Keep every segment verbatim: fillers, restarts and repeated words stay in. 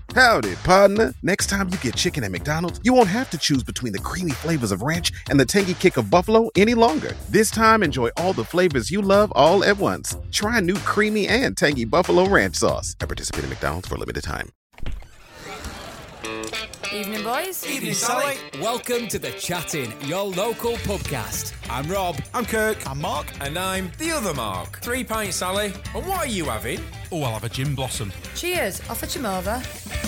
Howdy, partner. Next time you get chicken at McDonald's, you won't have to choose between the creamy flavors of ranch and the tangy kick of buffalo any longer. This time, enjoy all the flavors you love all at once. Try new creamy and tangy buffalo ranch sauce at participating McDonald's for a limited time. Evening, boys. Evening, Sally. Welcome to The Chatting, your local pubcast. I'm Rob. I'm Kirk. I'm Mark. And I'm the other Mark. Three pints, Sally. And what are you having? Oh, I'll have a gin blossom. Cheers. I'll fetch him over.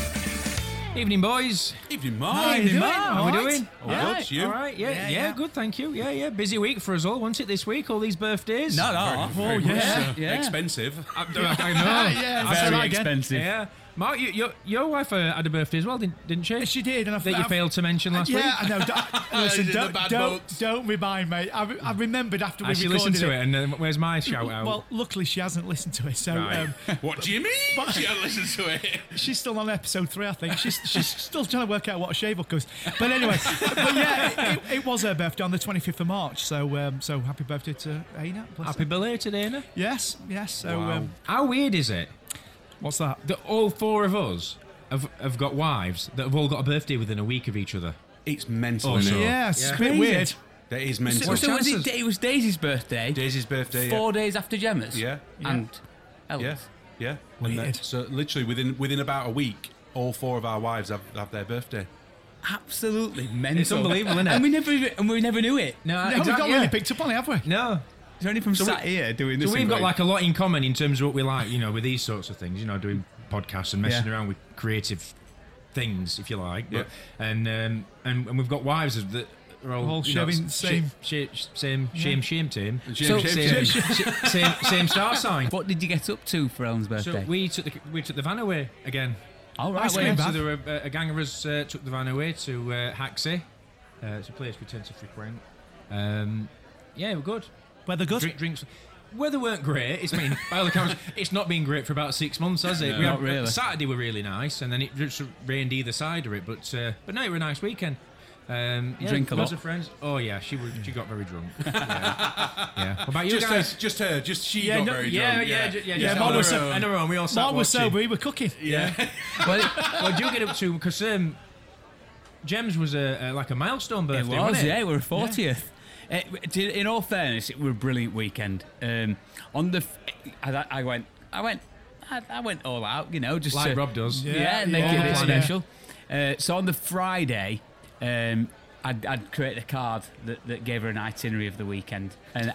Evening, boys. Evening, Mark. How you doing? How we doing? All yeah, good, you? All right, yeah, Yeah, yeah, yeah. good, thank you. Yeah, yeah, busy week for us all, wasn't it, this week? All these birthdays. No, no. Very, very Oh, much yeah, so. yeah. Expensive. I, I know. Yeah, I'll say very that again. expensive. Yeah. Mark, you, your, your wife uh, had a birthday as well, didn't, didn't she? She did, and I That you I've- failed to mention last yeah, week. I know. Don't, listen, These are the don't, bad don't, books. don't remind me. I, re- I remembered after we Has she recorded listened to it, and uh, where's my shout out? Well, luckily she hasn't listened to it, so Right. um, What do you mean? She hasn't listened to it. she's still on episode three, I think. She's she's still trying to work out what a shave up is. But anyway, but yeah, it, it was her birthday on the twenty-fifth of March. So um, so happy birthday to Aina. bless Happy her. belated, Anna. Yes, yes. So Wow. um, How weird is it what's that? that all four of us have, have got wives that have all got a birthday within a week of each other? It's mental. Oh, isn't no. it? Yeah, it's Yeah. a bit Crazy. weird. That is mental. What's So was chances? it, it was Daisy's birthday, Daisy's birthday. four days after Gemma's? Yeah. And Ella's. Yeah. Yeah. Yeah. And Weird. that- so literally within within about a week, all four of our wives have, have their birthday. Absolutely mental. It's unbelievable, isn't it? And we never, even- and we never knew it. No, No, we've exactly, not yeah. really picked up on it, have we? No. It's only from So sat we- here doing this. So we've and got going, like a lot in common in terms of what we like, you know, with these sorts of things, you know, doing podcasts and messing Yeah. around with creative things, if you like. But, Yeah. and, um, and and we've got wives of that are all, All you know, sharing s- same- sh- sh- same shame shame team. Shame, So- shame, same, shame. sh- same same star sign. What did you get up to for Ellen's So birthday? we took the we took the van away again. All right, Ice well, cream So van. there were a, a gang of us uh, took the van away to uh, Haxey. Uh, it's a place we tend to frequent. Um, yeah, we're good. Weather good. Drink, drinks. Weather weren't great. It's been, by all accounts, it's not been great for about six months, has it? No, we not had, really. Saturday were really nice, and then it just rained either side of it. But uh, but no, it was a nice weekend. Um, yeah, Drink a lots lot? of friends. Oh yeah, she was, she got very drunk. Yeah. yeah. What about you Just guys? her, just her, just she yeah, got no, very yeah, drunk. yeah, ju- yeah, Yeah, just Mark on was her so- own. On her own, we all sat Mark was watching. sober. We were cooking. Yeah. well, what do you get up to? Because um, Gems was a, a like a milestone It birthday. was, wasn't it? yeah, we were fortieth. Uh, to- in all fairness, it was a brilliant weekend. Um, on the, f- I, I went, I went, I, I went all out, you know, just Like to, Rob does. yeah, Yeah, make yeah, it a bit yeah. special. Uh, so on the Friday, um, I'd, I'd created a card that, that gave her an itinerary of the weekend, and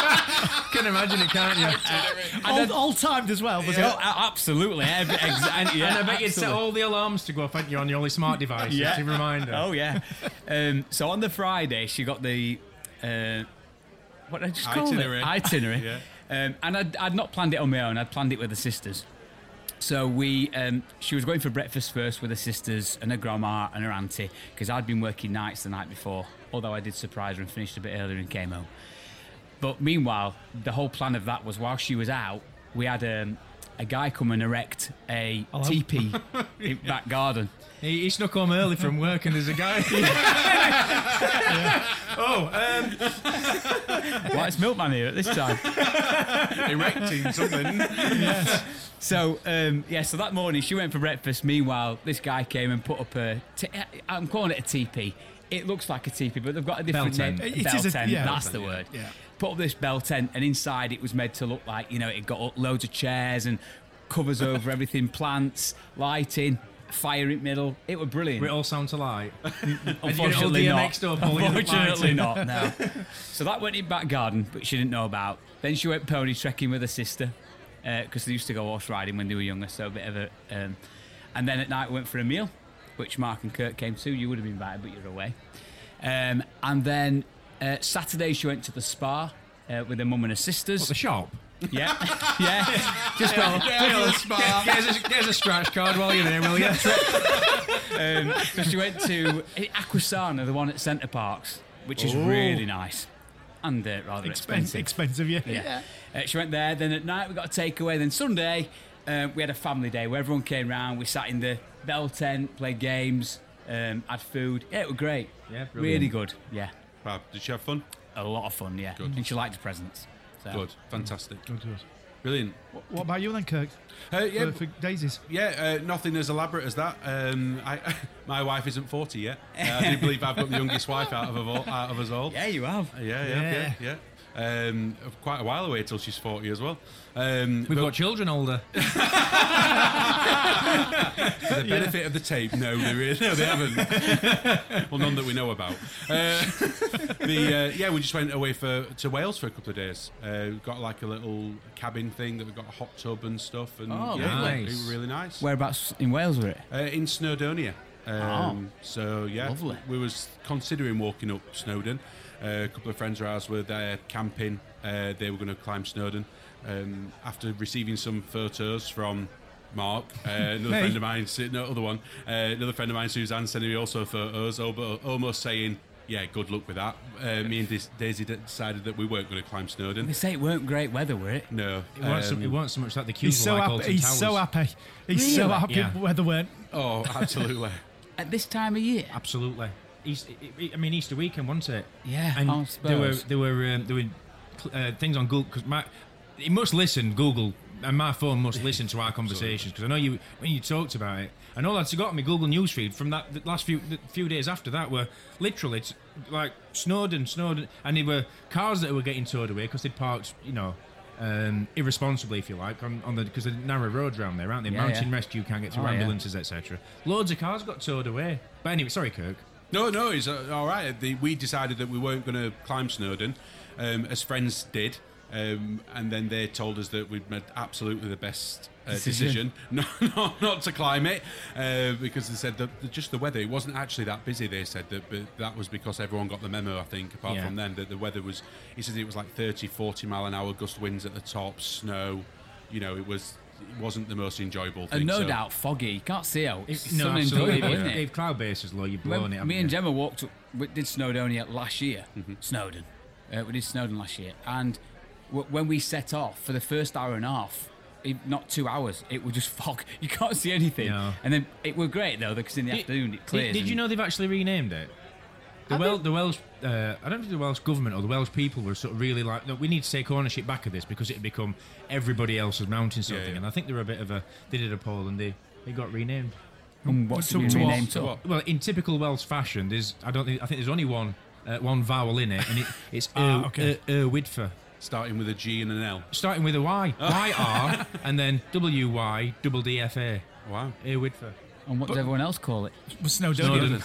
Can imagine it, can't you? All, all timed as well, was oh, it? a- absolutely, every, ex- and, yeah, and I bet you'd set absolutely. all the alarms to go off, hadn't you, on your only smart device Yeah. to remind her. Oh yeah. Um, so on the Friday, she got the uh, what did I just call Itinerary. it? Itinerary. Yeah. Um, and I'd, I'd not planned it on my own. I'd planned it with the sisters. So we, um, she was going for breakfast first with her sisters and her grandma and her auntie because I'd been working nights the night before. Although I did surprise her and finished a bit earlier and came home. But meanwhile, the whole plan of that was while she was out, we had um, a guy come and erect a teepee in back garden. He, he snuck home early from work and there's a guy. Oh, um, Why it's Milkman here at this time? Erecting something. So um, yeah, so that morning she went for breakfast. Meanwhile, this guy came and put up a. T- I'm calling it a teepee. It looks like a teepee, but they've got a different Bell name. tent. It bell is a- tent. yeah. That's Bell the tent, word. yeah. Put up this bell tent, and inside it was made to look like, you know, it got loads of chairs and covers over everything, plants, lighting, fire in the middle. It was brilliant. we all sound alike. Unfortunately all not. D M X stuff, all in the Unfortunately lighting. not. No. So that went in back garden, but she didn't know about. Then she went pony trekking with her sister because they used to go horse riding when they were younger. So a bit of a. Um, and then at night we went for a meal, which Mark and Kurt came to. You would have been invited, but you're away. Um, and then uh, Saturday she went to the spa uh, with her mum and her sisters. What, the shop? Yeah, yeah. Just well, Get, get, us a, get us a scratch card while you're there, will you? Um, so she went to Aquasana, the one at Centre Parks, which is really nice and uh, rather Expensive, expensive. expensive, yeah. Yeah. Uh, she went there. Then at night we got a takeaway. Then Sunday uh, we had a family day where everyone came round. We sat in the bell tent, played games, um, had food. Yeah, it was great. Yeah, brilliant. really good. Yeah, Wow, did she have fun? a lot of fun. Yeah, Good. and she liked the presents. So. Good, fantastic. Brilliant. What about you then, Kirk? Uh, yeah, For, for daisies. yeah. Uh, nothing as elaborate as that. Um, I, my wife isn't forty yet. Uh, I do believe I've got the youngest wife out of, all, out of us all. Yeah, you have. Yeah, yeah, yeah, yeah. Um, quite a while away till she's forty as well. Um, We've but got children older. for the benefit of the tape, no, they really, no, they haven't. Well, none that we know about. Uh, the uh, yeah, we just went away for to Wales for a couple of days. Uh, we've got like a little cabin thing that we've got a hot tub and stuff, and Oh, yeah, nice. it was really nice. Whereabouts in Wales were it? Uh, in Snowdonia. Um, So yeah, lovely. we was considering walking up Snowdon. Uh, a couple of friends of ours were there camping. Uh, they were going to climb Snowdon. Um, after receiving some photos from Mark, uh, another Hey. friend of mine, no other one, uh, another friend of mine, Suzanne, sending me also photos, al- almost saying, "Yeah, good luck with that." Uh, me and Dis- Daisy decided that we weren't going to climb Snowdon. They say it weren't great weather, were it? No, It weren't, so, Um, it weren't so much like the He's cubes so like happy. Alton He's Towers. so happy. He's so Really? happy. Yeah. Weather weren't. oh, absolutely. At this time of year? Absolutely. East, I mean, Easter weekend, wasn't it? Yeah, And I there were suppose. there were um, there were uh, things on Google because my it must listen Google and my phone must listen to our conversations because I know you when you talked about it. And all I'd got my Google newsfeed from that the last few the few days after that were literally t- like Snowdon, Snowdon, and there were cars that were getting towed away because they'd parked, you know. Um, irresponsibly, if you like, on, on the because the narrow roads around there, aren't they? Yeah, Mountain yeah. rescue can't get through Oh, yeah. ambulances, et cetera. Loads of cars got towed away. But anyway, sorry, Kirk. No, no, it's uh, all right. The, we decided that we weren't going to climb Snowdon, um, as friends did, um, and then they told us that we'd made absolutely the best uh, decision, Decision. not, not not to climb it, uh, because they said that the, just the weather. It wasn't actually that busy. They said that, but that was because everyone got the memo. I think, apart Yeah. from them, that the weather was. He said it was like thirty, forty mile an hour gust winds at the top, snow. You know, it was. It wasn't the most enjoyable thing. And no so- doubt foggy. You can't see out. It's No, sun absolutely. enjoyable, If, isn't it? if cloud base is low, you're When blowing it. me haven't and you? Gemma walked up, we did Snowdonia last year. Mm-hmm. Snowdon. Uh, we did Snowdon last year. And w- when we set off for the first hour and a half, it, not two hours, it was just fog. You can't see anything. No. And then it were great though, because in the Did- afternoon it Did, clears. did you and- know they've actually renamed it? The, Wel- the Welsh, uh, I don't think the Welsh government or the Welsh people were sort of really like, no, we need to take ownership back of this because it had become everybody else's mountain sort of Yeah, thing. yeah. And I think they were a bit of a, they did a poll and they, they got renamed. And what's To- it been to what? renamed To to? what? Well, in typical Welsh fashion, there's, I don't think, I think there's only one, uh, one vowel in it, and it, it's Ah, uh, okay. uh, Erwidfa. starting with a G and an L. Starting with a Y, Y R, and then W Y double D F A. Wow. Erwidfa. And what does everyone else call it? Snowdonia.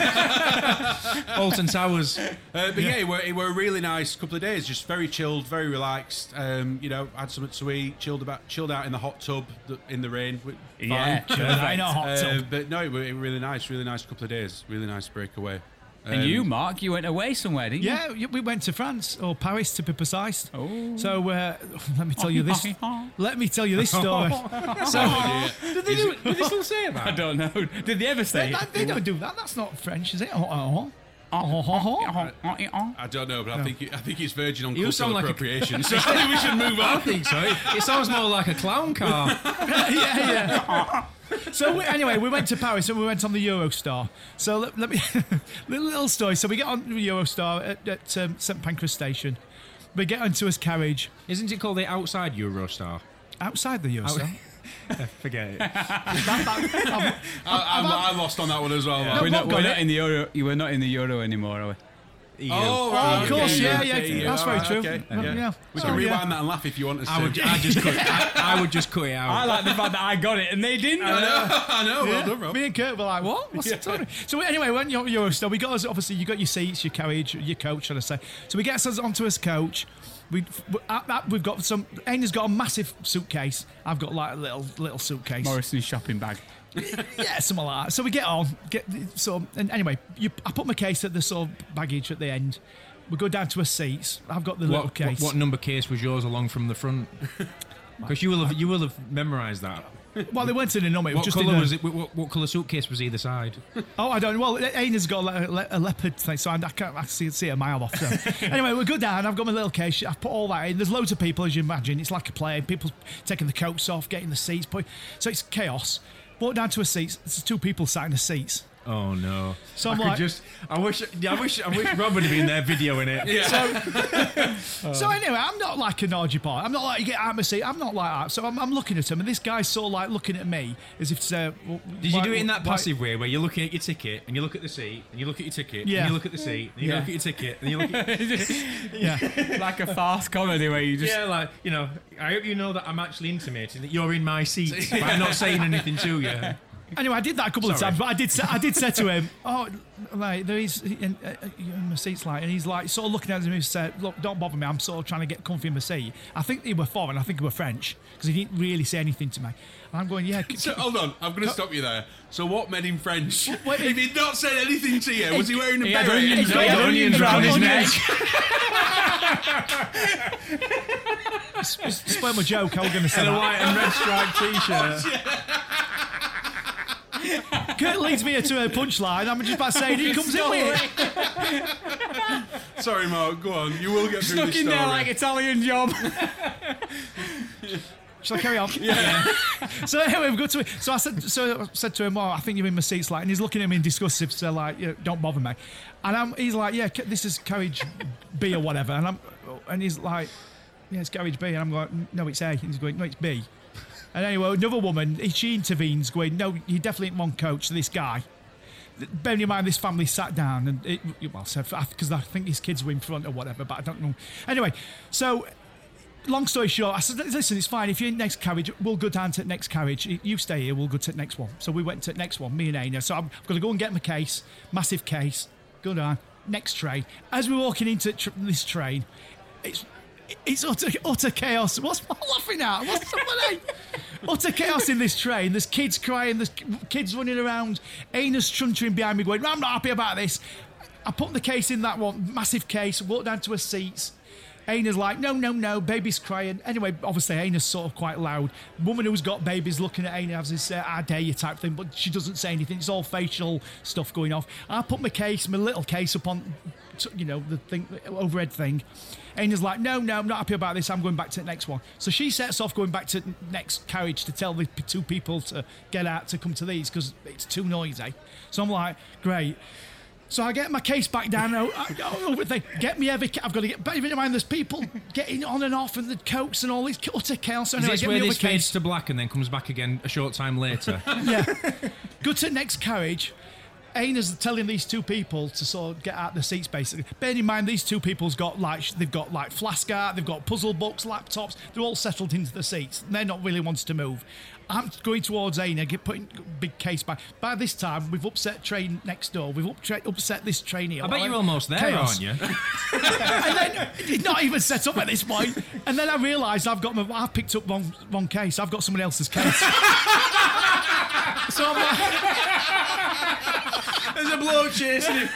Alton Towers. Uh, but yeah, it, were, it were a really nice couple of days. Just very chilled, very relaxed. Um, you know, had something to eat, chilled about, chilled out in the hot tub th- in the rain. Fine. Yeah, Chilled out in a hot Uh, tub. but no, it were, it were really nice, really nice couple of days. Really nice breakaway. And Um, you, Mark, you went away somewhere, didn't you? Yeah, y- we went to France or Paris to be precise. Oh. So uh, let me tell you this. let me tell you this story. So Did they, do, did they still say that? I don't know. Did they ever say they, it? they don't do that. That's not French, is it? Oh, oh, oh. I don't know, but I think it, I think it's verging on You sound cultural like a- appropriation. So I think we should move I on. think so. It, it sounds more like a clown car. yeah, yeah. So we, anyway, we went to Paris and we went on the Eurostar. So let, let me little, little story. So we get on the Eurostar at, at um, St Pancras Station. We get onto his carriage Isn't it called the outside Eurostar? outside the Eurostar. Forget it. I, I'm, I lost on that one as well. man. We're not, Bob we're got not it. in the euro. You were not in the euro anymore, are we? Oh, Oh, right, of course, okay, yeah, okay, yeah, that's all very right, true. okay, Uh, yeah. yeah. We So, can yeah. rewind that and laugh if you want us I to. would, I just cut. I, I would just cut it out. I like the fact that I got it and they didn't. I know, I know. Well Yeah. done, Rob. Me and Kurt were like, what? What's the story? So anyway, when you're Eurostar, we got us, obviously, you got your seats, your carriage, your coach, should I say. So we get us onto his coach. We, at that, we've got some, Aina's got a massive suitcase. I've got like a little little suitcase. Morrison's shopping bag. Yeah, something like that. So we get on, get so, and anyway, you, I put my case at the sort of baggage at the end. We go down to our seats. I've got the little what, case. what, what number case was yours along from the front? Because you will have you will have memorised that. Well, they weren't in a number. It was What just in colour a- was it? What, what colour suitcase was either side? Oh, I don't know. Well, Aina's got a, le- a leopard thing, so I can't actually see a mile off. So. Anyway, we go down. I've got my little case. I've put all that in. There's loads of people, as you imagine. It's like a plane. People taking the coats off, getting the seats. Put, so it's chaos. Walk down to a seats. There's two people sat in the seats. Oh no! So I I'm could like- just. I wish. Yeah, I wish. I wish Rob would have been there videoing it. Yeah. So anyway, I'm not like an orgy boy. I'm not like you get out of my seat. I'm not like that. So I'm, I'm looking at him, and this guy's sort of like looking at me as if to say, well, Did you why- do it in that why- passive way where you're looking at your ticket and you look at the seat and you look at your ticket Yeah. and you look at the seat and you Yeah. look at your ticket and you look at Yeah. Like a farce comedy where you just. yeah, like you know. I hope you know that I'm actually intimating that you're in my seat by not saying anything to you. Anyway, I did that a couple of Sorry. times, but I did say, I did say to him, oh, like, there is, in, uh, in my seat's like, and he's like, sort of looking at me and said, look, don't bother me, I'm sort of trying to get comfy in my seat. I think they were foreign, I think they were French, because he didn't really say anything to me. And I'm going, yeah. c- So hold on, I'm going to stop you there. So what meant in French? Wait, if he'd not said anything to you, was he wearing a He had beret? onions, got he had onions onions around his around neck. Spoil my joke, I was going to say And a that. white and red striped t-shirt. Kurt leads me to a punchline, I'm just about to say, he comes in with it. Sorry, Mark, go on. You will get through Stuck this in story. there like Italian job. Shall I carry on? Yeah. So anyway, we've got to. So I said, so I said to him, "Oh, I think you're in my seats." Like, and he's looking at me in disgust, so like, you know, "Don't bother me." And I'm, he's like, "Yeah, this is carriage B or whatever." And I'm, and he's like, "Yeah, it's carriage B." And I'm going, "No, it's A." And he's going, "No, it's B." And anyway, another woman, she intervenes, going, "No, you definitely ain't one coach." This guy. Bearing in mind, this family sat down and it, well, because I think his kids were in front or whatever, but I don't know. Anyway, so. Long story short, I said, listen, it's fine. If you're in next carriage, we'll go down to the next carriage. You stay here, we'll go to the next one. So we went to the next one, me and Aina. So I'm going to go and get my case, massive case, go down, next train. As we're walking into tr- this train, it's it's utter, utter chaos. What's I'm laughing at? What's the funny? Utter chaos in this train. There's kids crying, there's kids running around. Aina's chuntering behind me going, I'm not happy about this. I put the case in that one, massive case, walk down to her seats. Aina's like, no, no, no, baby's crying. Anyway, obviously, Aina's sort of quite loud. Woman who's got babies looking at Aina has this, uh, I dare you type thing, but she doesn't say anything. It's all facial stuff going off. I put my case, my little case up on, you know, the thing, overhead thing. Aina's like, no, no, I'm not happy about this. I'm going back to the next one. So she sets off going back to the next carriage to tell the p- two people to get out to come to these because it's too noisy. So I'm like, great. So I get my case back down. Oh, oh, over thing. Get me every. I've got to get. But even in mind, there's people getting on and off, and the coats and all this utter chaos. So Is anyway, this get where me this other fades case. to black and then comes back again a short time later? Yeah. Go to the next carriage. Aina's telling these two people to sort of get out the seats, basically. Bearing in mind, these two people's got like they've got like flask art, they've got puzzle books, laptops. They're all settled into the seats. They're not really wanting to move. I'm going towards Aina, get putting big case back. By this time, we've upset train next door. We've up- upset this train here. I bet Like, you're almost there, chaos. aren't you? And then it's not even set up at this point. And then I realised I've got my, I picked up one one case. I've got someone else's case. So I'm like, There's a bloke chasing him.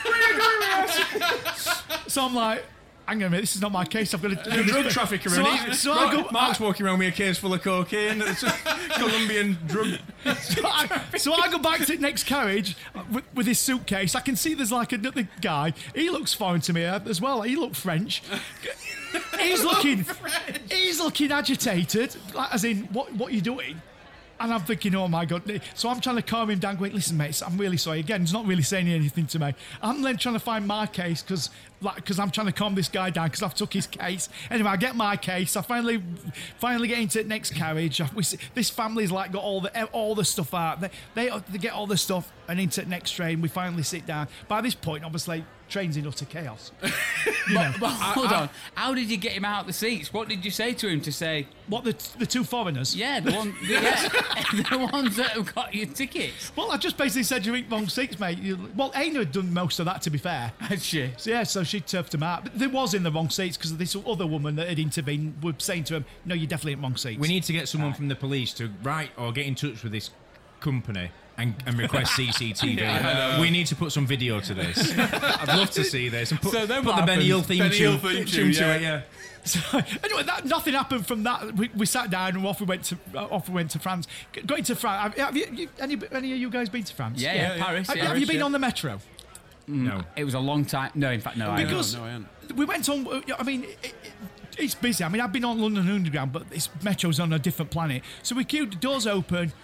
so I'm like, hang on a minute, this is not my case. I've got to do Drug this. trafficker. So and I- he's- so I Mark- go- Mark's walking around with a case full of cocaine. It's a Colombian drug. So I, so I go back to the next carriage with, with his suitcase. I can see there's like another guy. He looks foreign to me as well. He looked French. He's looking, he's looking agitated, like, as in, what what are you doing? And I'm thinking, oh my God. So I'm trying to calm him down, going, listen, mate, I'm really sorry. Again, he's not really saying anything to me. I'm then trying to find my case because like, cause I'm trying to calm this guy down because I've took his case. Anyway, I get my case. I finally finally get into the next carriage. We see, this family's like got all the all the stuff out. They, they, they get all the stuff and into the next train. We finally sit down. By this point, obviously, train's in utter chaos. You know. But hold on. How did you get him out of the seats? What did you say to him to say, What, the, the two foreigners? yeah, the one, the, yeah, the ones that have got your tickets? Well, I just basically said you eat wrong seats, mate. You, well, Aina had done most of that, to be fair. Had she? So, yeah, so she turfed him out. But they was in the wrong seats because this other woman that had intervened was saying to him, no, you're definitely in wrong seats. We need to get someone from the police to write or get in touch with this company and, and request C C T V. We need to put some video to this. I'd love to see this. And put, So then put what the Benny Hill happens? theme Benny tune, Hill theme tune tune, to yeah. it, yeah. So, anyway, that, nothing happened from that. We, we sat down and off we went to uh, off we went to France. G- Going to France. Have, have you, you, any, any of you guys been to France? Yeah, yeah, Paris. Have, yeah. have you been yeah. on the metro? No. It was a long time. No, in fact, no. I Because no, I haven't. we went on. I mean, it, it, it's busy. I mean, I've been on London Underground, but this metro's on a different planet. So we queued, the doors open.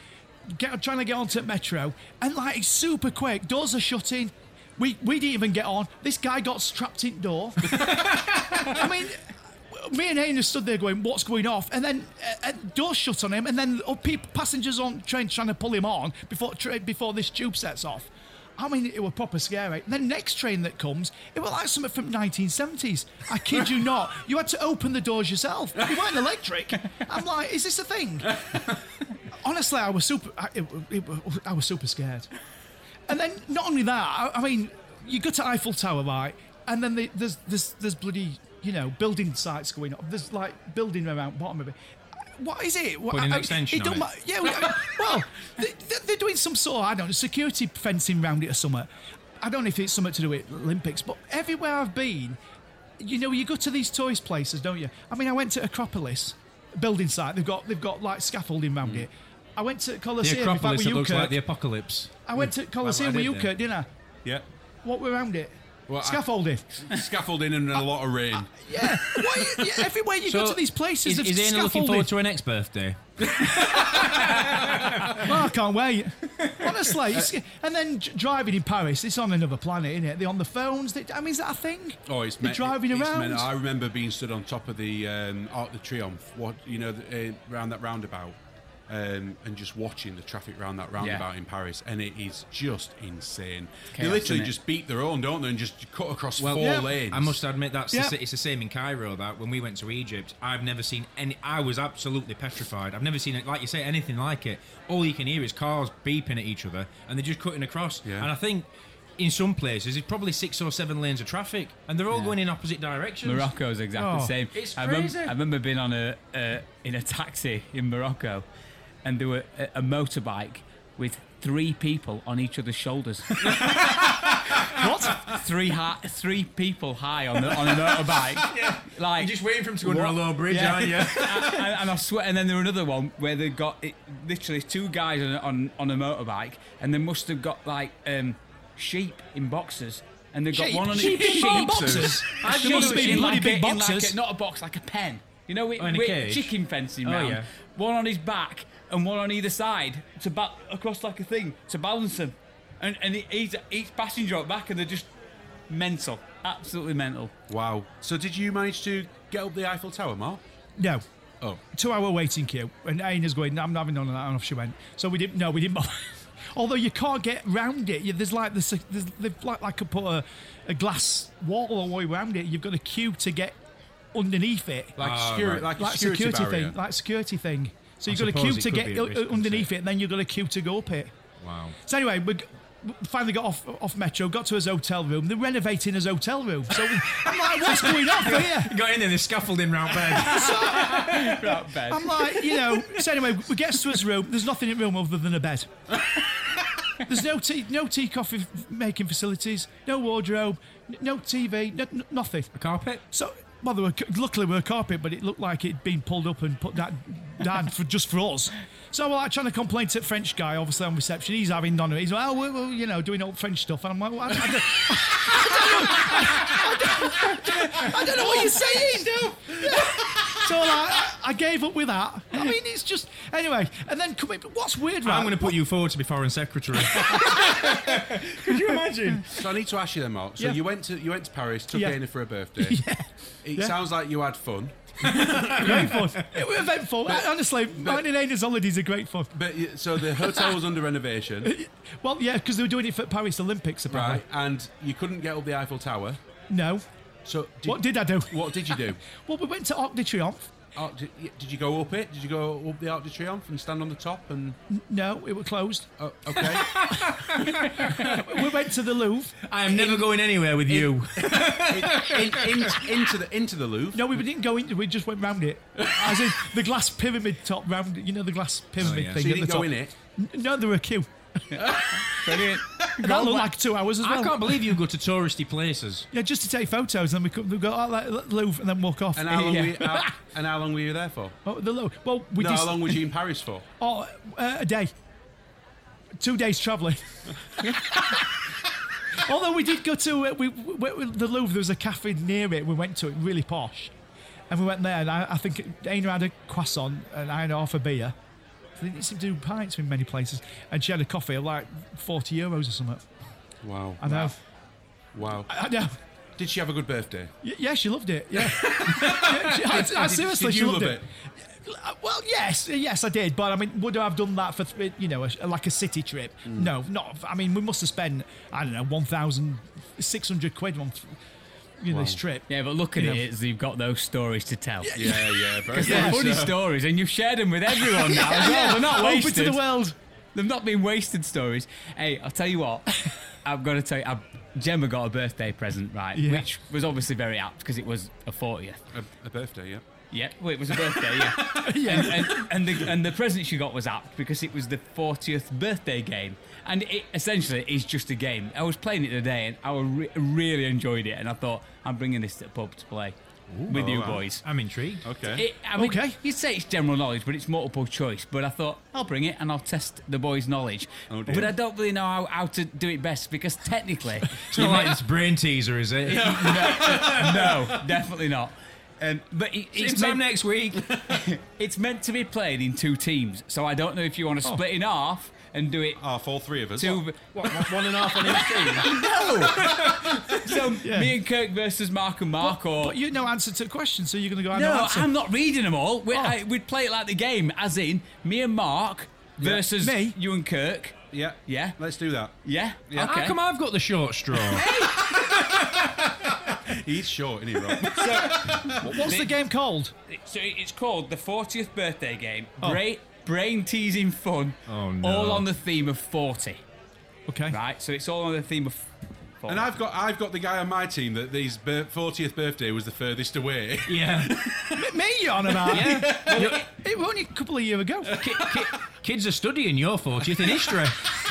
get, trying to get onto Metro, and like it's super quick. Doors are shutting. We we didn't even get on. This guy got strapped in door. I mean, me and Aina stood there going, "What's going off?" And then uh, uh, doors shut on him, and then oh, people, passengers on train trying to pull him on before tra- before this tube sets off. I mean, it was proper scary. And then next train that comes, it was like something from nineteen seventies. I kid you not. You had to open the doors yourself. You weren't electric. I'm like, is this a thing? Honestly, I was super. I, it, it, I was super scared. And then not only that, I, I mean, you go to Eiffel Tower, right? And then the, there's there's there's bloody you know building sites going up. There's like building around bottom of it. What is it? What, Putting an I- extension it on don't it. ma- Yeah, well, well they, they're doing some sort of, I don't know, security fencing around it or something. I don't know if it's something to do with Olympics, but everywhere I've been, you know, you go to these tourist places, don't you? I mean, I went to Acropolis, building site. They've got they've got like scaffolding around it. I went to The Colosseum. in fact, Acropolis with that you, looks Kurt. like the apocalypse. I went to Colosseum Well, I with you, did Kurt, didn't I? Yeah. What were around it? Well, I- Scaffolding. Scaffolding and a lot of rain. Yeah. What, yeah. Everywhere you go to these places, is, there's is Aina looking scaffolding. forward to her next birthday? Oh, I can't wait. Honestly. it's- and then d- driving in Paris, it's on another planet, isn't it? They're on the phones. They, I mean, is that a thing? Oh, it's They're me- driving it's around. mental. I remember being stood on top of the um, Arc de Triomphe, what you know, the, uh, round that roundabout, um, and just watching the traffic round that roundabout Yeah. in Paris, and it is just insane. Chaos, they literally isn't it? just beat their own, don't they, and just cut across four yeah, lanes. I must admit that's Yeah. the, sa- it's the same in Cairo. That when we went to Egypt, I've never seen any. I was absolutely petrified. I've never seen it, like you say, anything like it. All you can hear is cars beeping at each other, and they're just cutting across. Yeah. And I think in some places there's probably six or seven lanes of traffic, and they're all going in opposite directions. Morocco's exactly Oh, the same. it's I, remem- crazy. I remember being on a uh, in a taxi in Morocco, and there were a, a motorbike with three people on each other's shoulders. What? Three high, three people high on the on a motorbike. Like You're just waiting for him to go under a What? low bridge, Yeah. aren't you? and, and I swear, and then there were another one where they got it, literally two guys on, on on a motorbike, and they must have got like um, sheep in boxes, and they got Sheep? one on Sheep each in boxes? I There must be in bloody like big a, in like boxes. a, not a box, like a pen. You know, with, Oh, in a with cage? chicken fencing Oh, round. yeah. One on his back and one on either side to ba- across like a thing to balance them, and and each each passenger up back, and they're just mental, absolutely mental. Wow. So did you manage to get up the Eiffel Tower, Mark? No. Oh. Two hour waiting queue, and Aina's going, I'm not having none of that, and off she went. So we didn't, no, we didn't bother. Although you can't get round it. You, there's like this, there's, they've like, like a, put a, a glass wall all the way around it. You've got a queue to get underneath it. Like, Ah, security, right. like, a Like security, security barrier. thing, like security thing. So I you've got a suppose queue it to could get be a uh, risk, couldn't underneath it? it, and then you've got a queue to go up it. Wow. So anyway, we g- finally got off off Metro, got to his hotel room. They're renovating his hotel room. So we, I'm like, what's going on here? Got in there, the scaffolding round bed. Right, bed. I'm like, you know. So anyway, we get to his room. There's nothing in the room other than a bed. There's no tea, no tea coffee f- making facilities, no wardrobe, n- no T V, n- n- nothing. A carpet? So, well, there were, luckily we were carpet, but it looked like it'd been pulled up and put that down for just for us. So we're like trying to complain to the French guy, obviously on reception. He's having none of it. He's like, oh, we're, we're, you know, doing all French stuff, and I'm like, well, I, I, don't, I, don't, I don't know what you're saying. So like, I, I gave up with that. I mean, it's just anyway. And then coming, what's weird, right? I'm going to put you forward to be foreign secretary. Could you imagine? So I need to ask you then, Mark. So Yeah. you went to you went to Paris, took Yeah. Aina for her birthday. Yeah. It Yeah. sounds like you had fun. Great fun. It was eventful. Honestly, mine and Aina's holidays are great fun. But y- so the hotel was under renovation, Well, yeah, because they were doing it for Paris Olympics, apparently. right? And you couldn't get up the Eiffel Tower. No. So did, What did I do? What did you do? Well, we went to Arc de Triomphe. Arc de, y- did you go up it? Did you go up the Arc de Triomphe and stand on the top? And No, it was closed. oh, okay, We went to the Louvre. I am never going anywhere with you. in, in, into the into the Louvre. No, we didn't go into. We just went round it, as in the glass pyramid top round. You know the glass pyramid yeah. thing. So you at didn't the go top. in it. N- No, there were a queue. Brilliant. That looked like two hours as well. I can't believe you go to touristy places. Yeah, just to take photos, and then we could we go out like the Louvre and then walk off. And how long Yeah. were you, how, and how long were you there for? Oh, the Louvre. Well, we No, just, how long was you in Paris for? Oh, uh, a day. Two days travelling. Although we did go to uh, we, we, we, the Louvre, there was a cafe near it. We went to it, really posh, and we went there. And I, I think Aina had a croissant and I had half a beer, They didn't seem to do pints in many places. And she had a coffee at like forty euros or something. Wow. I know. Wow. I, I know. Did she have a good birthday? Y- Yeah, she loved it. Yeah. Yeah, she- I, I, seriously, Did she you loved love it. it? Uh, Well, yes, yes, I did. But I mean, would I have done that for th- you know, a, like a city trip? Mm. No, not. I mean, we must have spent I don't know one thousand six hundred quid on th- you know, this trip. Yeah, but look at You it, know. it's, you've got those stories to tell. Yeah, yeah. Very They're much funny so. stories, and you've shared them with everyone now as well. They're not Open wasted. to the world. They've not been wasted stories. Hey, I'll tell you what. I've got to tell you, I've, Gemma got a birthday present, right? Yeah. Which was obviously very apt because it was a fortieth. A, a birthday, yeah. Yeah, well, it was a birthday, yeah. yeah. And, and, and, the, and the present she got was apt because it was the fortieth birthday game. And it essentially is just a game. I was playing it today and I re- really enjoyed it. And I thought, I'm bringing this to the pub to play with you wow. boys. I'm intrigued. Okay. It, I mean, Okay. You'd say it's general knowledge, but it's multiple choice. But I thought, I'll bring it and I'll test the boys' knowledge. Oh, dear. But I don't really know how, how to do it best because technically... It's not like it's brain teaser, is it? no, definitely not. Um, but it, Same it's, time meant, next week. it's meant to be played in two teams. So I don't know if you want to split in half and do it Half, all three of us. two... What, what, one and a half on each team? So Yeah. me and Kirk versus Mark and Mark or... But you no answer to the question, so you're going to go. I no, no answer. I'm not reading them all. We, Oh. I, we'd play it like the game, as in me and Mark versus Me? you and Kirk. Yeah. Yeah? Let's do that. Yeah? Yeah. Okay. How come I've got the short straw? He's short, isn't he, Rob? What's the game called? So it's called the fortieth birthday game. Oh. Brain, brain teasing fun. Oh, no. All on the theme of forty. Okay. Right? So it's all on the theme of forty. And I've got I've got the guy on my team that his bir- fortieth birthday was the furthest away. Yeah. Me, you're on about? Yeah. Well, it was only a couple of years ago. Ki- ki- kids are studying your fortieth in history.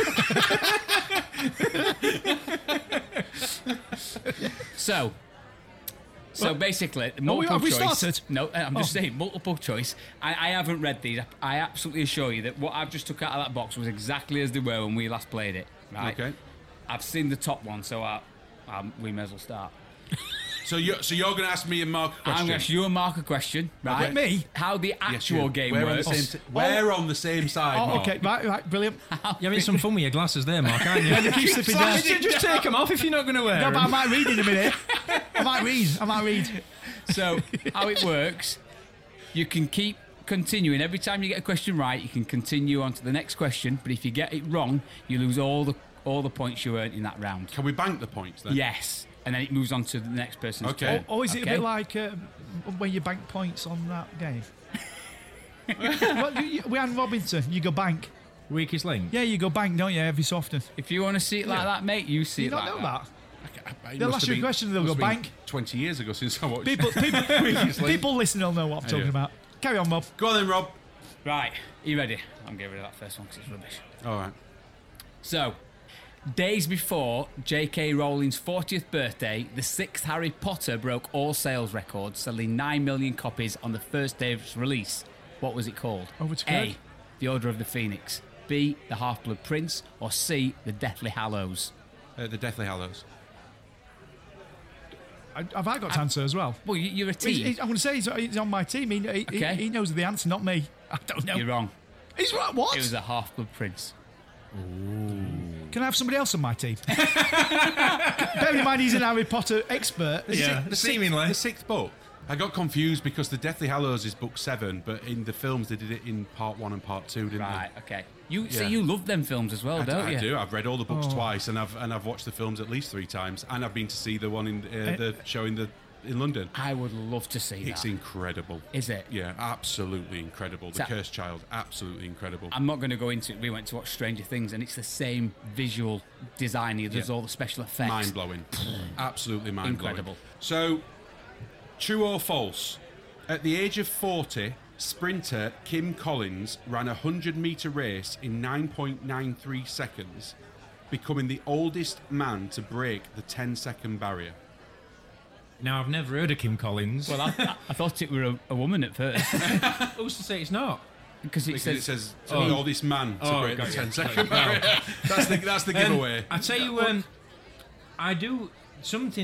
So. So Well, basically, we- multiple have we choice. started? No, I'm just Oh. saying multiple choice. I, I haven't read these. I absolutely assure you that what I've just took out of that box was exactly as they were when we last played it. Right? Okay. I've seen the top one, so I, um, we may as well start. So you're so you're going to ask me and Mark a question. I'm going to ask you and Mark a question, right? Okay. Me? How the Yes, actual you. game we're on the works. same. T- we're on the same side. Oh, Mark. okay, right, right, brilliant. You're having some fun with your glasses there, Mark, aren't you? You keep slipping down. Just, just take them off if you're not going to wear No, them. but I might read in a minute. I might read. I might read. So how it works, you can keep continuing. Every time you get a question right, you can continue on to the next question. But if you get it wrong, you lose all the all the points you earned in that round. Can we bank the points then? Yes. And then it moves on to the next person's Okay. turn. Or, or is it Okay? a bit like um, when you bank points on that game? What, you, we had Robinson. You go bank. Weakest link. Yeah, you go bank, don't you? Every so often. If you want to see it like Yeah. that, mate, you see You it don't like know that. that. It They'll must ask have you a been- question and they'll must go have been bank. Twenty years ago since I watched. People, people, Weakest link. people listening will know what I'm talking Yeah. about. Carry on, Rob. Go on then, Rob. Right, are you ready? I'm getting rid of that first one because it's rubbish. All right. So, days before J K Rowling's fortieth birthday, the sixth Harry Potter broke all sales records, selling nine million copies on the first day of its release. What was it called? Over to A. Kirk. The Order of the Phoenix. B. The Half-Blood Prince. Or C. The Deathly Hallows. Uh, the Deathly Hallows. I, have I got to answer as well? Well, you- you're a He's, team. he's, I'm going to say he's, he's on my team. He, he, Okay. he, he knows the answer, not me. I don't know. You're wrong. He's right. What? It was a Half-Blood Prince. Can I have somebody else on my team? Bear in mind, he's an Harry Potter expert. The Yeah, sixth- the seemingly. Sixth, the sixth book. I got confused because the Deathly Hallows is book seven, but in the films they did it in part one and part two, didn't Right, okay. You Yeah. see, you love them films as well, they? I, don't I you? do. I've read all the books Oh. twice, and I've and I've watched the films at least three times, and I've been to see the one in uh, the show in the in London. I would love to see It's that. incredible. Is it? Yeah, absolutely incredible. The So- Cursed Child, absolutely incredible. I'm not going to go into it. We went to watch Stranger Things, and it's the same visual design. He does Yeah. all the special effects. Mind blowing. Absolutely mind blowing. Incredible. So, true or false? At the age of forty, sprinter Kim Collins ran a one hundred metre race in nine point nine three seconds, becoming the oldest man to break the ten second barrier. Now, I've never heard of Kim Collins. Well, I, I thought it were a, a woman at first Who's to say it's not? because it Because says it says to Oh. the oldest man to Oh, break the got you. ten second barrier. That's the, that's the giveaway. I tell you, um, I do something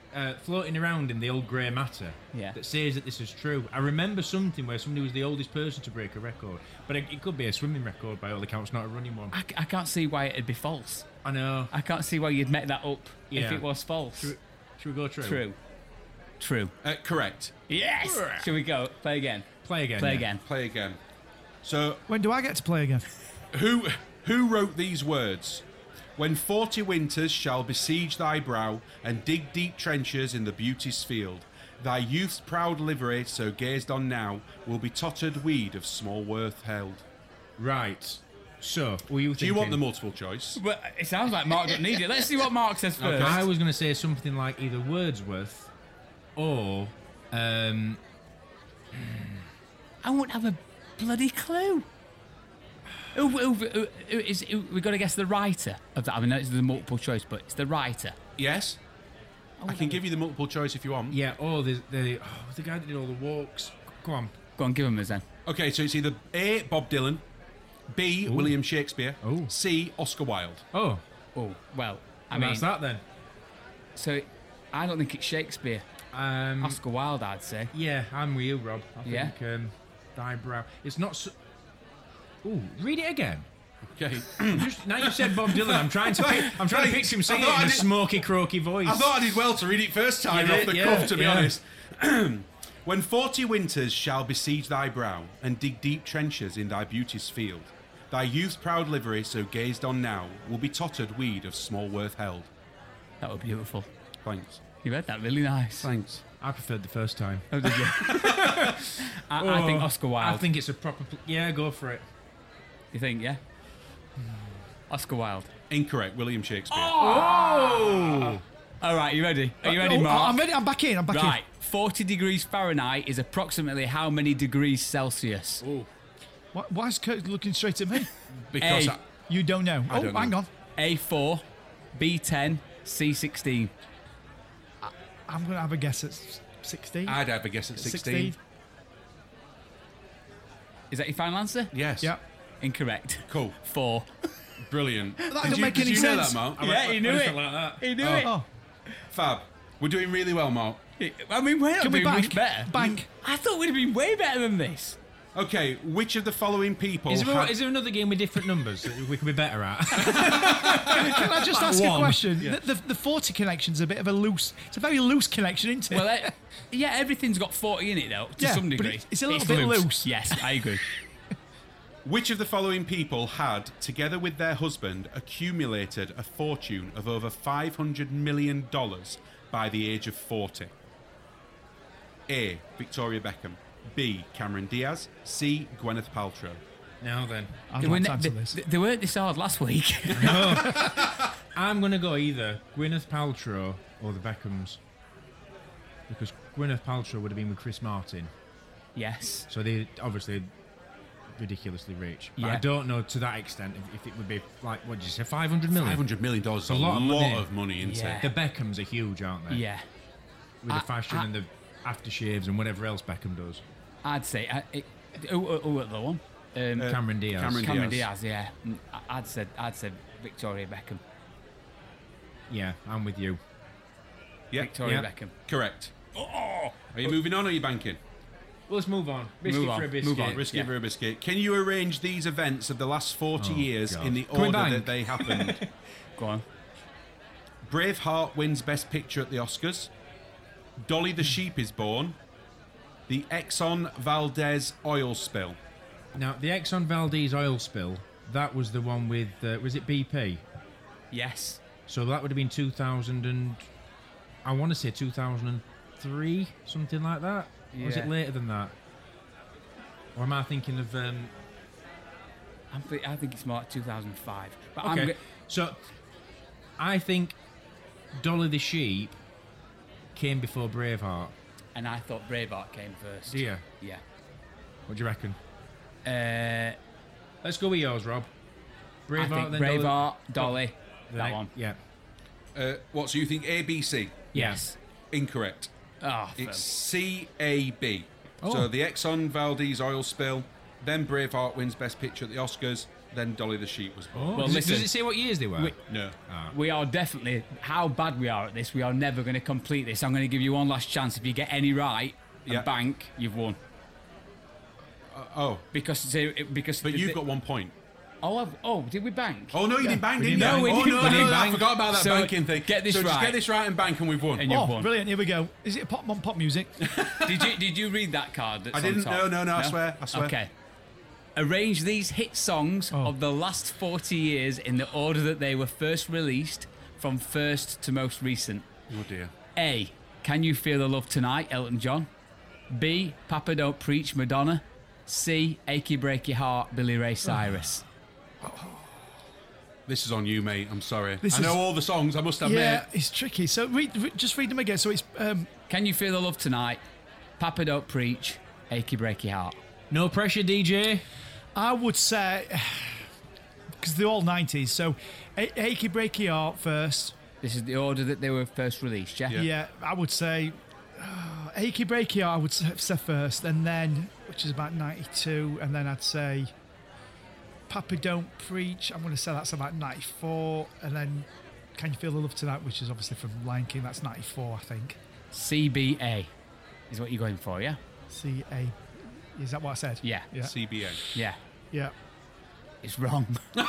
uh, floating around in the old grey matter Yeah. that says that this is true. I remember something where somebody was the oldest person to break a record, but it, it could be a swimming record by all accounts, not a running one. I, I can't see why it'd be false. I know. I can't see why you'd make that up if Yeah. it was false. Should we, should we go true? True. True. Uh, correct. Yes. Shall we go? Play again. Play again. Play yeah. again. Play again. So, When do I get to play again? who who wrote these words? When forty winters shall besiege thy brow, and dig deep trenches in the beauty's field, thy youth's proud livery, so gazed on now, will be tottered weed of small worth held. Right. So, were you Do you want the thinking- multiple choice? Well, it sounds like Mark doesn't need it. Let's see what Mark says first. I was going to say something like either Wordsworth or. Um, I won't have a bloody clue. Who, who, who, who is, who, we've got to guess the writer of that. I mean, it's the multiple choice, but it's the writer. Yes. I can give you the multiple choice if you want. yeah, oh, the, the, oh, the guy that did all the walks. Go on. Go on, give him us then. Okay, so it's either A. Bob Dylan, B. William Shakespeare, Ooh. C. Oscar Wilde. Oh, Oh, well, I and mean, that's that then. so I don't think it's Shakespeare. Um, Oscar Wilde, I'd say. yeah, I'm with you, Rob. I Yeah? think um, thy brow. It's not so. Ooh, read it again. Okay. Just, now you said Bob Dylan. I'm trying to. Pic- I'm trying to picture him singing I thought it in I a did- smoky, croaky voice. I thought I did well to read it first time You off did, the yeah, cuff, to be yeah. honest. When forty winters shall besiege thy brow, and dig deep trenches in thy beauty's field, thy youth's proud livery, so gazed on now, will be tottered weed of small worth held. That was beautiful. Thanks. You read that really nice. Thanks. I preferred the first time. Oh, did you? I, I think Oscar Wilde. I think it's a proper. Pl- yeah, go for it. You think, yeah? Oscar Wilde. Incorrect. William Shakespeare. All right, you ready? Are you ready, Oh, Mark? I'm ready. I'm back in. I'm back Right. forty degrees Fahrenheit is approximately how many degrees Celsius? in. Why, why is Kurt looking straight at me? Because A. I, You don't know. I oh, don't hang know. on. A four, B ten, C sixteen. I'm going to have a guess at s- sixteen. I'd have a guess at sixteen. Is that your final answer? Yes. Yeah. Incorrect. Cool. Four. Brilliant. That did doesn't you, make did any you know sense. that, Mark? Yeah, he knew it. Like that. He knew it. Oh, Fab. We're doing really well, Mark. I mean, we're not Can we doing much bank? better. Bank. I thought we'd have been way better than this. Okay, which of the following people Is there, had- is there another game with different numbers that we could be better at? can I just ask one. a question? The, the, the forty connection's a bit of a loose. It's a very loose connection, isn't it? Well, uh, yeah, everything's got forty in it, though, to Yeah, some but degree. it's- it's a little bit loose. Yes, I agree. Which of the following people had, together with their husband, accumulated a fortune of over five hundred million dollars by the age of forty? A. Victoria Beckham. B. Cameron Diaz. C. Gwyneth Paltrow. now then, I'd They, like were to answer they, this. they weren't this hard last week. I'm going to go either Gwyneth Paltrow or the Beckhams. Because Gwyneth Paltrow would have been with Chris Martin. yes. So they obviously ridiculously rich. But Yeah. I don't know to that extent if, if it would be like, what did you say, five hundred million? five hundred million dollars is a a lot, lot of money. of money, isn't Yeah. it? The Beckhams are huge, aren't they? Yeah. With the I- fashion I- and the aftershaves and whatever else Beckham does. I'd say. Uh, it, oh, oh, oh, the one. Um, Uh, Cameron Diaz. Cameron Cameron Diaz. Diaz, yeah. Mm, I- I'd said, I'd said Victoria Beckham. Yeah, I'm with you. Yeah. Victoria Yeah. Beckham. Correct. Are you moving on or are you banking? Well, let's move on. Biscuit Move on, for a move biscuit. on. Risky Yeah. for a biscuit. Can you arrange these events of the last forty Oh, years God. in the Can we order bank? that they happened? Go on. Braveheart wins Best Picture at the Oscars. Dolly the Sheep is born. The Exxon Valdez oil spill. Now, the Exxon Valdez oil spill, that was the one with, uh, was it B P? Yes. So that would have been two thousand and, I want to say two thousand three, something like that. Or was it Yeah. later than that? Or am I thinking of... Um, I'm th- I think it's more like two thousand five. But okay, I'm g- so I think Dolly the Sheep came before Braveheart. and I thought Braveheart came first. Do you? Yeah. What do you reckon? Uh, Let's go with yours, Rob. Braveheart, I think then Braveheart, Dolly, Dolly. that one. Yeah. Uh, what, so you think A, B, C? Yes. Incorrect. Oh, It's for- C, A, B. Oh. So the Exxon Valdez oil spill, then Braveheart wins Best Picture at the Oscars, then Dolly the sheep was born. Oh, Well, does, listen. it, does it say what years they were? We- No. We are definitely, how bad we are at this, we are never going to complete this. I'm going to give you one last chance. If you get any right, and Yeah. bank, you've won. Oh, Because, because but you've got one point. Oh, I've, oh, did we bank? Oh no, you didn't bank, didn't didn't you? bank. No, we oh didn't no, bank. no, We didn't I bank. forgot about that So, banking thing. get this so just right. get this right and bank, and we've won. And you've Oh, won. brilliant! Here we go. Is it pop pop music? Did you did you read that card? That's I on didn't. top? No, no, no, I swear, I swear. Okay. Arrange these hit songs Oh. of the last forty years in the order that they were first released, from first to most recent. Oh dear. A. Can You Feel the Love Tonight? Elton John. B. Papa Don't Preach? Madonna. C. Achy Break Your Heart? Billy Ray Cyrus. This is on you, mate. I'm sorry. This I know is- all the songs. I must admit. Yeah, it's tricky. So read, re- just read them again. So it's um, Can You Feel the Love Tonight? Papa Don't Preach? Achy Break Your Heart. No pressure, D J. I would say because they're all nineties. So A- Achy Breaky Heart first. This is the order that they were first released, yeah? Yeah, I would say uh, Achy Breaky Heart. I would say, say first, and then which is about ninety-two, and then I'd say Papa Don't Preach. I'm going to say that's about ninety-four, and then Can You Feel the Love Tonight, which is obviously from Lion King. That's ninety-four, I think. C B A is what you're going for, yeah? C A. Is that what I said? Yeah. Yeah. C B A. Yeah. Yeah. It's wrong.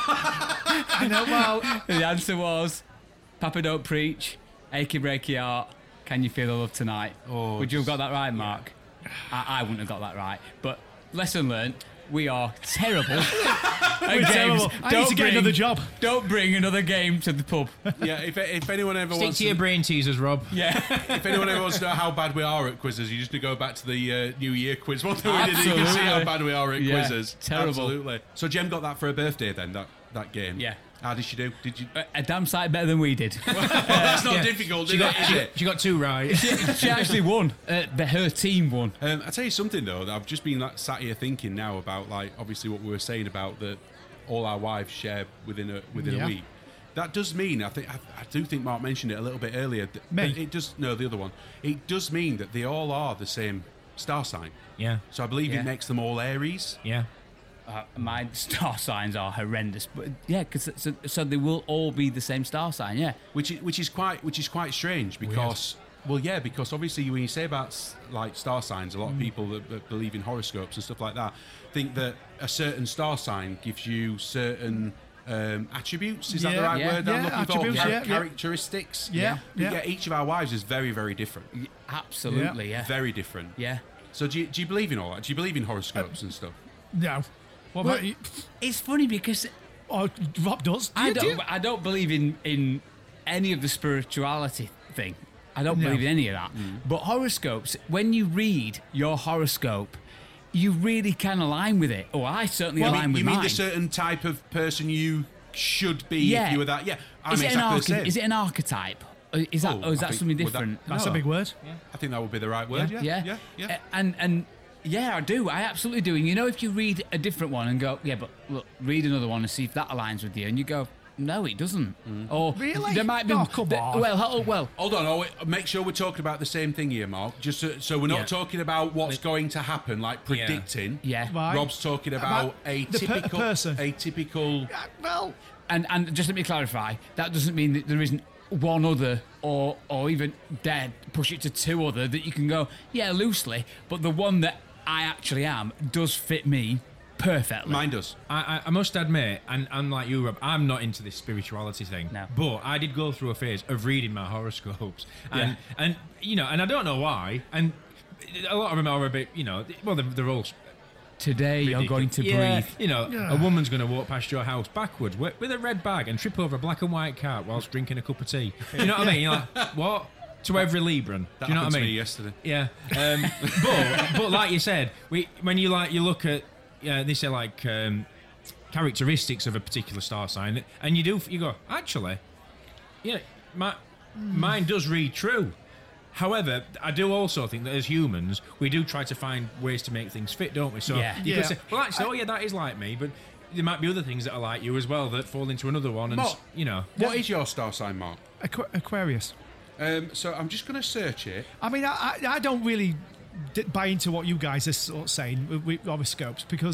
I know. Well, The answer was Papa Don't Preach, Achy Break Your Heart, Can You Feel the Love Tonight? Oh, Would you have just- got that right, Mark? I, I wouldn't have got that right. But lesson learned, we are terrible at games. terrible. I need Don't to get bring- another job. Don't bring another game to the pub. Yeah. If if anyone ever Stick wants to your brain teasers, Rob. Yeah. if anyone ever wants to know how bad we are at quizzes, you just need to go back to the uh, New Year quiz. What we did, you can see Absolutely. how bad we are at Yeah, quizzes. terrible. Absolutely. So Jem got that for her birthday then. That that game. Yeah. How did she do? Did you? A- A damn sight better than we did. That's not difficult. She is got, it? Is she, it? she got two right. She actually won. Uh, the, her team won. Um, I tell you something though, that I've just been like, sat here thinking now about like obviously what we were saying about that all our wives share within a within Yeah. a week. That does mean I think I, I do think Mark mentioned it a little bit earlier. That, Me? that it does no the other one. It does mean that they all are the same star sign. Yeah, So I believe Yeah. it makes them all Aries. yeah. Uh, my star signs are horrendous, but yeah, because so, so they will all be the same star sign. Yeah, which is, which is quite which is quite strange because well yeah because obviously when you say about s- like star signs, a lot of people that, that believe in horoscopes and stuff like that think that a certain star sign gives you certain um, attributes. Is that the Yeah, right yeah, word? that I'm yeah, looking for attributes, Char- yeah, yeah. characteristics. Yeah, But yeah. Each of our wives is very very different. absolutely. Yeah, Very different. yeah. So do you, do you believe in all that? Do you believe in horoscopes and stuff? No. What Well, about you? It's funny because Oh, Rob does. I You do? don't. I don't believe in in any of the spirituality thing. I don't No. believe in any of that. But horoscopes, when you read your horoscope, you really can align with it. Or I certainly Well, align with you mean mine. the certain type of person you should be Yeah. if you were that? Yeah, I'm is, it an exactly the arch- same. is it an archetype? Or is that, Oh, or is I that think- something would that- different? That's No. a big word. I think that would be the right word. Yeah, yeah, yeah, yeah. Uh, And and yeah, I do. I absolutely do. And you know, if you read a different one and go, yeah, but look, read another one and see if that aligns with you, and you go, no, it doesn't. Or Really? there might be. Oh, come the- on. Well, ho- well, Hold on, oh, wait, make sure we're talking about the same thing here, Mark. Just so, so we're not Yeah. talking about what's going to happen, like predicting. yeah. Right. Rob's talking about, About a the per- typical, person. a typical. Uh, Well, And and just let me clarify. That doesn't mean that there isn't one other, or or even dare push it to two other that you can go, yeah, loosely. But the one that I actually am does fit me perfectly. Mine does. I, I, I must admit, and unlike you, Rob, I'm not into this spirituality thing. No. But I did go through a phase of reading my horoscopes, and Yeah. and you know, and I don't know why, and a lot of them are a bit, you know, well, they're, they're all. Today you're going to Yeah, breathe. You know, Yeah. a woman's going to walk past your house backwards with, with a red bag and trip over a black and white cart whilst drinking a cup of tea. You know what I mean? You're like, what? To every Libran. That Do you know happened what I to mean? me yesterday. Yeah, um, but but like you said, we when you like you look at uh, they say like um, characteristics of a particular star sign, and you do you go actually, yeah, my mine does read true. However, I do also think that as humans, we do try to find ways to make things fit, don't we? So Yeah. you Yeah. could say, well, actually, oh yeah, that is like me, but there might be other things that are like you as well that fall into another one, and Mark, you know. What is your star sign, Mark? Aqu- Aquarius. Um, so I'm just going to search it. I mean, I, I, I don't really d- buy into what you guys are sort of saying with, with horoscopes because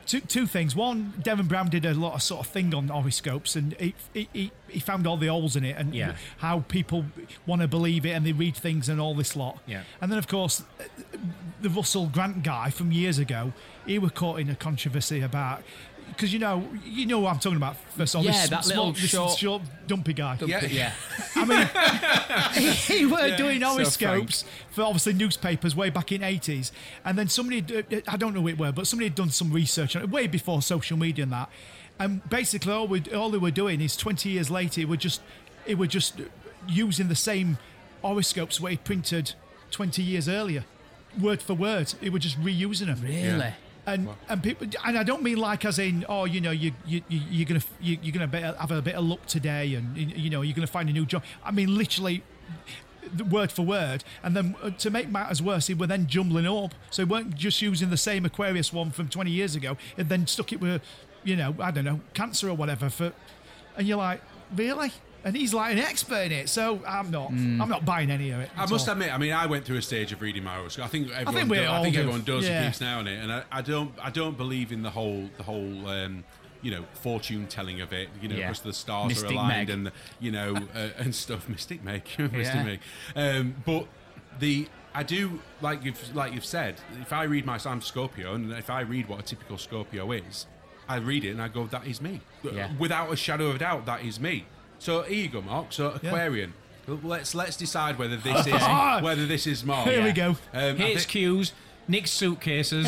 two, two things. One, Devon Brown did a lot of sort of thing on horoscopes, and he he, he, he found all the holes in it, and Yeah. how people want to believe it, and they read things and all this lot. Yeah. And then, of course, the Russell Grant guy from years ago, he was caught in a controversy about. Because you know, you know what I'm talking about. First of all, Yeah, this that small, little this short- short, dumpy guy. Yeah. Yeah. I mean, he, he were doing so horoscopes for obviously newspapers way back in eighties, and then somebody, d- I don't know who it were, but somebody had done some research on it way before social media and that, and basically all we all they were doing is twenty years later, it were just it were just using the same horoscopes where he printed twenty years earlier, word for word. It were just reusing them. Really? And and people, and I don't mean like as in, oh, you know, you you you- you're gonna you, you're gonna be, have a bit of luck today, and you know you're gonna find a new job. I mean literally, the word for word. And then uh, to make matters worse, he were then jumbling up. So he weren't just using the same Aquarius one from twenty years ago, and then stuck it with, you know, I don't know, cancer or whatever. For, and you're like, really? And he's like an expert in it, so I'm not. I'm not buying any of it. I at must all. admit, I mean, I went through a stage of reading my horoscope. I think everyone, we do, I all think do. everyone does Yeah. and keeps an eye on it. And I, I don't, I don't believe in the whole, the whole, um, you know, fortune telling of it. You know, Yeah. because the stars Mystic are aligned Meg. and the, you know, uh, and stuff. Mystic Meg, Mystic Yeah. Meg. Um, but the, I do like you've like you've said. If I read my, I'm Scorpio, and if I read what a typical Scorpio is, I read it and I go, that is me, Yeah. without a shadow of a doubt. That is me. So here you go, Mark. So Aquarian. Let's let's decide whether this is whether this is Mark. Here we go. Um, I, H thi- Qs, Nick's suitcases.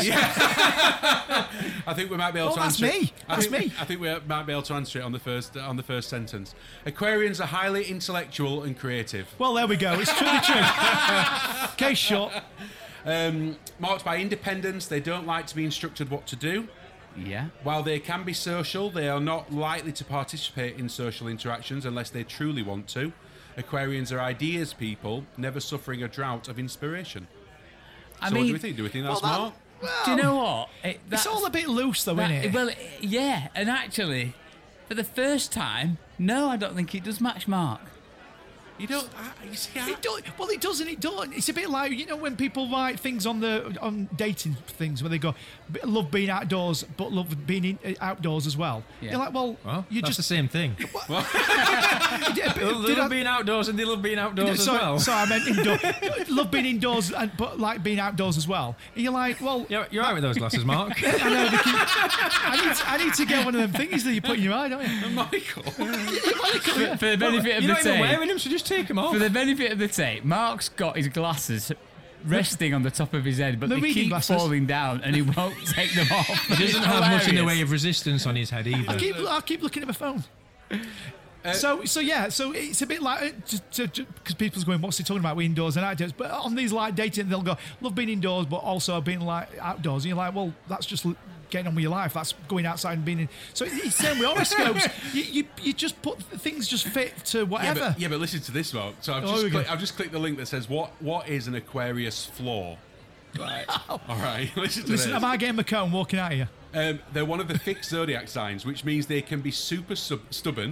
I think we might be able Oh, to that's answer. it. me. I That's think, me. I think we might be able to answer it on the first on the first sentence. Aquarians are highly intellectual and creative, Well, there we go. It's truly true. Case shut. um, marked by independence. They don't like to be instructed what to do. Yeah. While they can be social, they are not likely to participate in social interactions unless they truly want to. Aquarians are ideas people, never suffering a drought of inspiration. I so mean, what do we think? Do we think that's well, Mark? do you know what? It, It's that's- all a bit loose, though, that- isn't it? Well, yeah, and actually, for the first time, no, I don't think it does match Mark. You don't. I, you see, I, It do, well, it doesn't. It don't. It's a bit like, you know, when people write things on the on dating things where they go, love being outdoors, but love being in, outdoors as well. Yeah. You're like, well, Well, you that's just the same thing. did, They did I- love being outdoors and they love being outdoors sorry, as well. sorry, I meant indoor. Love being indoors, and, but like being outdoors as well. And you're like, well, You're, you're right with those glasses, Mark. I know. They keep, I need. To, I need to get one of them things that you put in your eye, don't you? Michael. For the benefit of You're the not even tape, wearing them, so just take them off. for the benefit of the tape, Mark's got his glasses resting on the top of his head, but The they reading keep glasses. falling down, and he won't take them off. He doesn't have much in the way of resistance on his head either. I keep. I keep looking at my phone. so so yeah, so it's a bit like because people's going, what's he talking about? We indoors and outdoors, but on these like dating, they'll go, love being indoors, but also being like outdoors. And you're like, well, that's just l- getting on with your life. That's going outside and being in. So it's same with horoscopes. you, you you just put things just fit to Yeah whatever. but, yeah, but listen to this, Mark. So I've Oh, just, here we go. click, I've just clicked the link that says, what what is an Aquarius flaw? Right. All right, listen to Listen, this. am I getting my coat and walking out of here? Um, they're one of the fixed zodiac signs, which means they can be super sub- stubborn,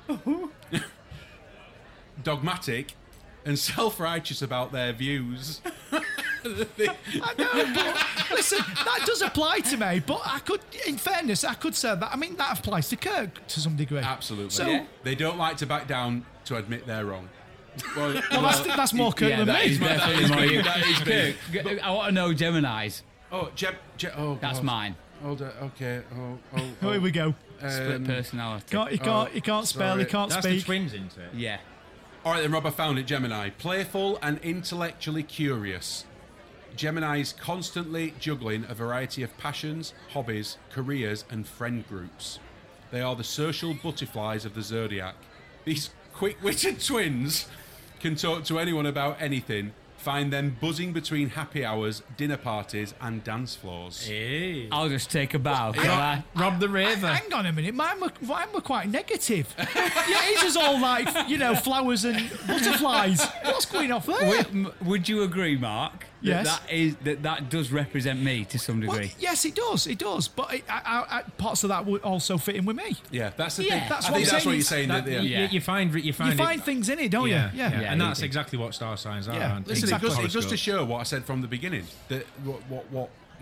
dogmatic, and self-righteous about their views. I know, but listen, that does apply to me. But I could, in fairness, I could say that. I mean, that applies to Kirk to some degree. Absolutely. So, Yeah. They don't like to back down to admit they're wrong. Well, well, that's, that's more Kirk Yeah, than that me. is definitely is more me, you. that is me. Kirk, I want to know Gemini's. oh, Jeb, Jeb, oh, That's God. mine. Hold on, okay. Oh, oh, Oh, oh. here we go. Split Um, personality. Can't, he can't, he can't spell, he sorry. can't That's the speak. twins, isn't it? Yeah. All right, then, Rob, I found it. Gemini. Playful and intellectually curious. Gemini's constantly juggling a variety of passions, hobbies, careers, and friend groups. They are the social butterflies of the zodiac. These quick-witted twins can talk to anyone about anything. Find them buzzing between happy hours, dinner parties, and dance floors. Hey. I'll just take a bow. shall I? Rob the Raver. Hang on a minute, mine were, mine were quite negative. Yeah, his is all like, you know, flowers and butterflies. What's going off there? Would, m- would you agree, Mark? Yes. That, that is that that does represent me to some Well, degree. yes, it does, it does. But it, I, I, I, parts of that would also fit in with me. Yeah, that's the Yeah, thing. that's I what think I'm that's saying. what you're saying. That- that, yeah. you, Yeah. you find you find You find it, things in it, don't yeah, you? Yeah. yeah, Yeah, and you that's do. exactly what star signs are. Yeah. aren't they? Listen, Exactly. it, goes, it goes to Horoscopes. show what I said from the beginning. That what, what, what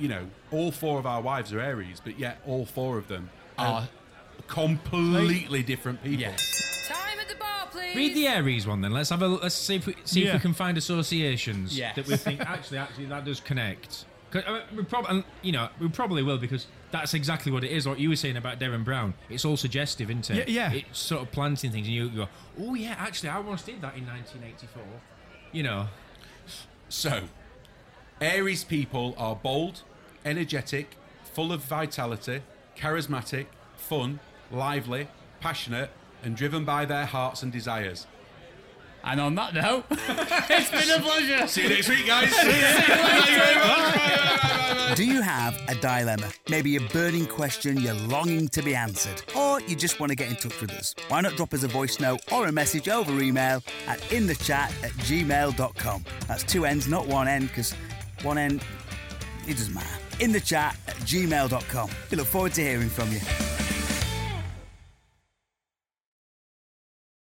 you know, all four of our wives are Aries, but yet all four of them are completely different people. Yes. Time at the bar, please. Read the Aries one then. Let's have a let's see if we see Yeah. if we can find associations Yes. that we think actually actually that does connect. 'Cause, I mean, we probably you know we probably will because that's exactly what it is. What you were saying about Derren Brown, it's all suggestive, isn't it? Yeah, yeah. It's sort of planting things, and you go, oh yeah, actually I once did that in nineteen eighty-four. You know. So, Aries people are bold, energetic, full of vitality, charismatic, fun, lively, passionate, and driven by their hearts and desires. And on that note, it's been a pleasure. See you next week, guys. Do you have a dilemma? Maybe a burning question you're longing to be answered? Or you just want to get in touch with us? Why not drop us a voice note or a message over email at inthechat at gmail dot com. That's two N's, not one N, because one N, it doesn't matter. Inthechat at gmail dot com. We look forward to hearing from you.